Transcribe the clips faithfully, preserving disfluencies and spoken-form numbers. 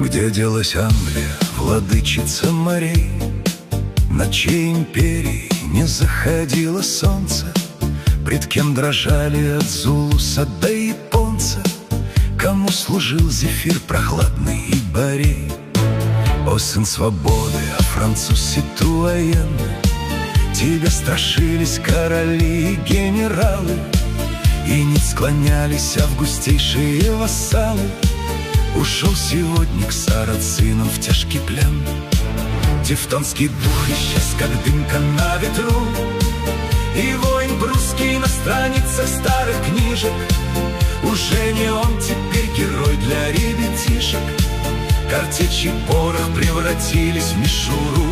Где делась Англия, владычица морей, над чьей империей не заходило солнце, пред кем дрожали от Зулуса до японца, кому служил зефир прохладный и борей. О, сын свободы, а француз ситуаен, тебе страшились короли и генералы, и не склонялись августейшие вассалы. Ушел сегодня к сарацинам в тяжкий плен. Тевтонский дух исчез, как дымка на ветру, и воин прусский на страницах старых книжек. Уже не он теперь герой для ребятишек. Картечь и порох превратились в мишуру.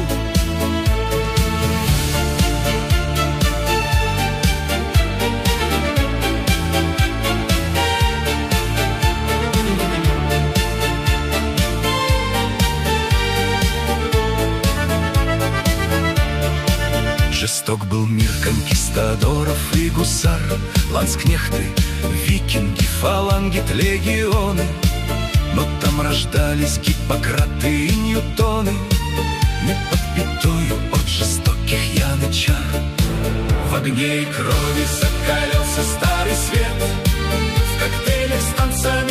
Жесток был мир конкистадоров и гусар, ланскнехты, викинги, фаланги, легионы. Но там рождались Гиппократы и Ньютоны, не под пятою от жестоких янычар. В огне и крови закалялся старый свет, в коктейлях с танцами